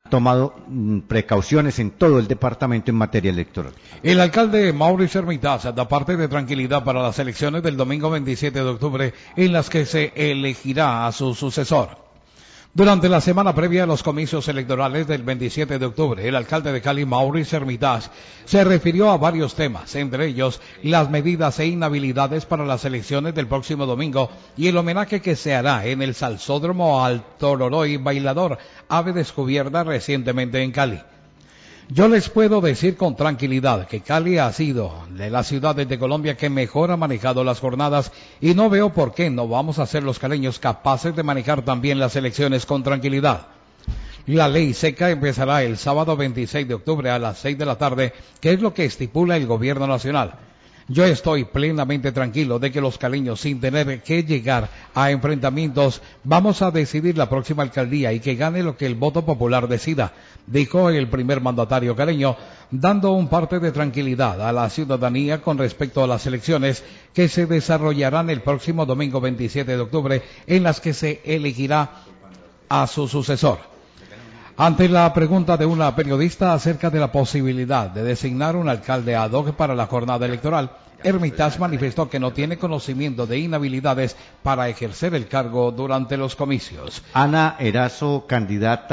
tomado precauciones en todo el departamento en materia electoral. El alcalde Mauricio Hermitage da parte de tranquilidad para las elecciones del domingo 27 de octubre en las que se elegirá a su sucesor. Durante la semana previa a los comicios electorales del 27 de octubre, el alcalde de Cali, Mauricio Hermitage, se refirió a varios temas, entre ellos las medidas e inhabilidades para las elecciones del próximo domingo y el homenaje que se hará en el Salsódromo al Tororoy Bailador, ave descubierta recientemente en Cali. Yo les puedo decir con tranquilidad que Cali ha sido de las ciudades de Colombia que mejor ha manejado las jornadas y no veo por qué no vamos a ser los caleños capaces de manejar también las elecciones con tranquilidad. La ley seca empezará el sábado 26 de octubre a las 6 de la tarde, que es lo que estipula el gobierno nacional. Yo estoy plenamente tranquilo de que los caleños, sin tener que llegar a enfrentamientos, vamos a decidir la próxima alcaldía y que gane lo que el voto popular decida, dijo el primer mandatario caleño, dando un parte de tranquilidad a la ciudadanía con respecto a las elecciones que se desarrollarán el próximo domingo 27 de octubre, en las que se elegirá a su sucesor. Ante la pregunta de una periodista acerca de la posibilidad de designar un alcalde ad hoc para la jornada electoral, Hermitage manifestó que no tiene conocimiento de inhabilidades para ejercer el cargo durante los comicios. Ana Erazo, candidata